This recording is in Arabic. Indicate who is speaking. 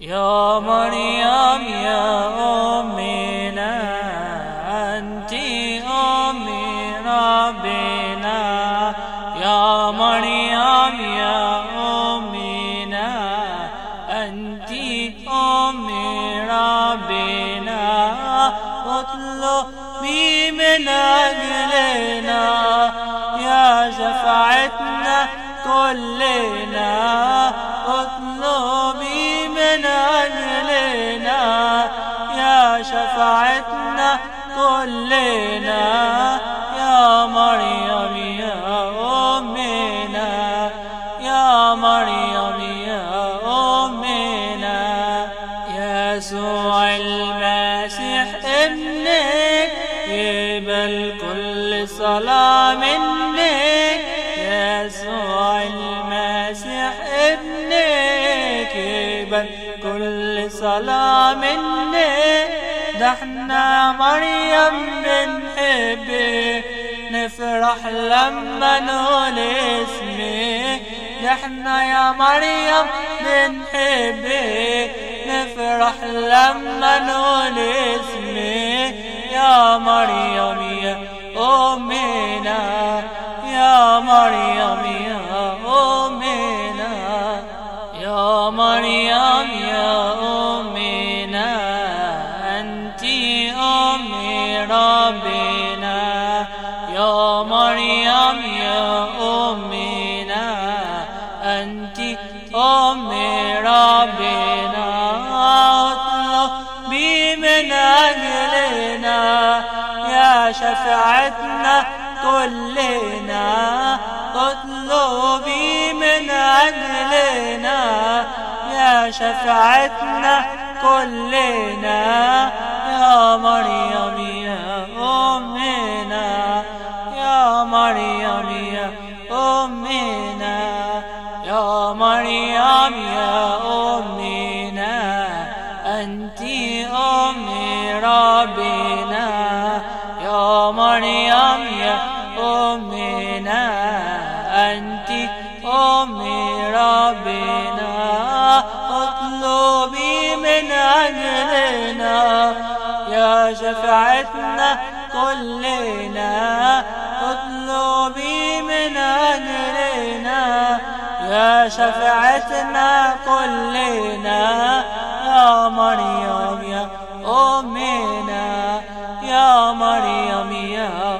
Speaker 1: يا مريم يا أمنا أنت أم ربنا، يا مريم يا أمنا أنت أم ربنا، اطلبي من أجلنا يا شفاعتنا كلنا، اطلبي من أجلنا يا شفاعتنا كلنا، يا مريم يا أمنا، يا مريم يا أمنا. يسوع المسيح ابنك يقبل كل صلاة منك، يسوع المسيح ابنك يقبل كل صلاة منك، ده احنا مريم بنحبك نفرح لما نقول اسمك، ده احنا يا مريم بنحبك نفرح لما نقول اسمك، يا مريم يا أمنا، يا مريم يا أمنا، يا مريم يا أمنا أنت أم ربنا، يا مريم يا أمنا أنت أم ربنا، اطلبي من أجلنا يا شفاعتنا كلنا، اطلبي من أجلنا يا شفاعتنا كلنا، يا مريم يا أمنا، يا مريم يا أمنا، يا مريم يا أمنا أنت أم ربنا، يا مريم يا أمنا أنت أم ربنا، اطلبي من أجلنا يا شفاعتنا كلنا، اطلبي من أجلنا يا شفاعتنا كلنا، يا مريم يا أمنا، يا مريم يا